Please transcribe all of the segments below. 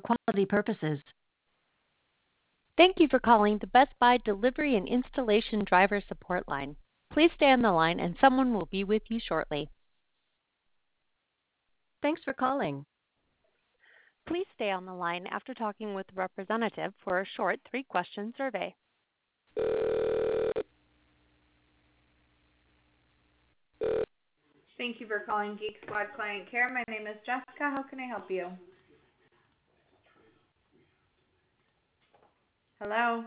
quality purposes. Thank you for calling the Best Buy Delivery and Installation Driver Support Line. Please stay on the line and someone will be with you shortly. Thanks for calling. Please stay on the line after talking with a representative for a short 3-question survey. Thank you for calling Geek Squad Client Care. My name is Jessica. How can I help you? Hello?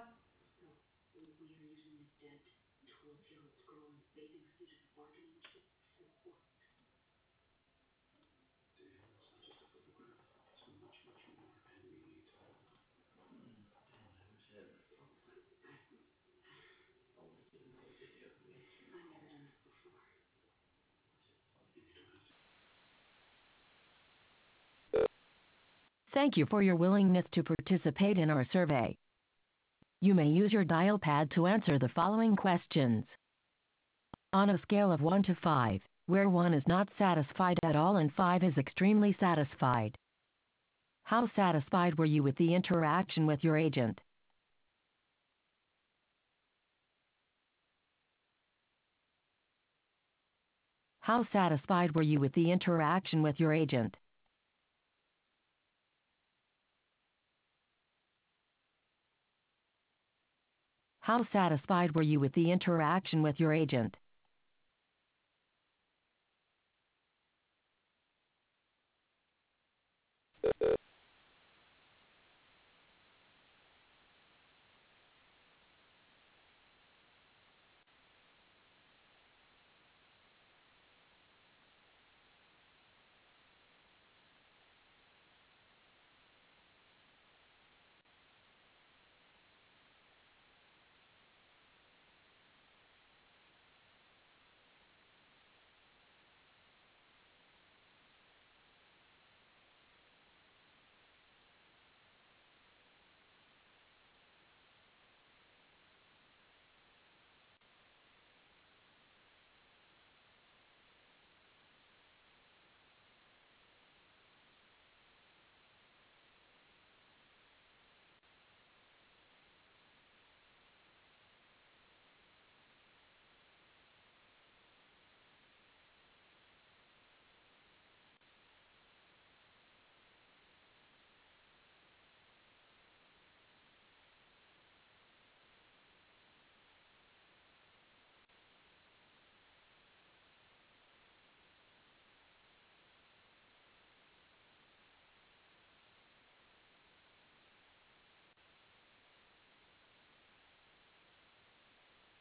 Thank you for your willingness to participate in our survey. You may use your dial pad to answer the following questions. On a scale of 1 to 5, where 1 is not satisfied at all and 5 is extremely satisfied, how satisfied were you with the interaction with your agent? How satisfied were you with the interaction with your agent? How satisfied were you with the interaction with your agent?